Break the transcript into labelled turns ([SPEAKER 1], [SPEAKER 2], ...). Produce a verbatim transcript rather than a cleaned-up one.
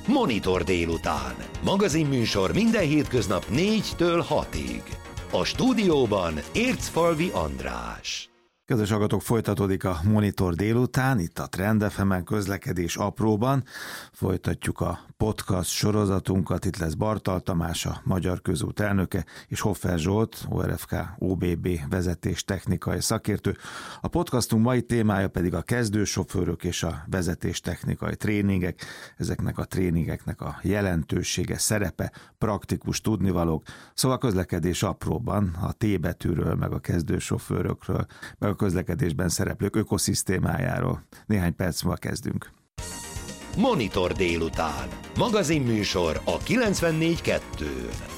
[SPEAKER 1] Monitor délután. Magazinműsor minden hétköznap négytől hatig. A stúdióban Ércfalvi András.
[SPEAKER 2] Kedves hallgatók, folytatódik a Monitor délután, itt a Trend ef emen közlekedés apróban. Folytatjuk a podcast sorozatunkat, itt lesz Bartal Tamás, a Magyar Közút elnöke, és Hoffer Zsolt, o er ef ká o bé bé vezetés technikai szakértő. A podcastunk mai témája pedig a kezdősofőrök és a vezetés technikai tréningek. Ezeknek a tréningeknek a jelentősége, szerepe, praktikus tudnivalók. Szóval a közlekedés apróban a T betűről, meg a kezdősofőrökről, meg a közlekedésben szereplők ökoszisztémájáról. Néhány perc múlva kezdünk.
[SPEAKER 1] Monitor délután. Magazinműsor a kilencvennégy kettőn.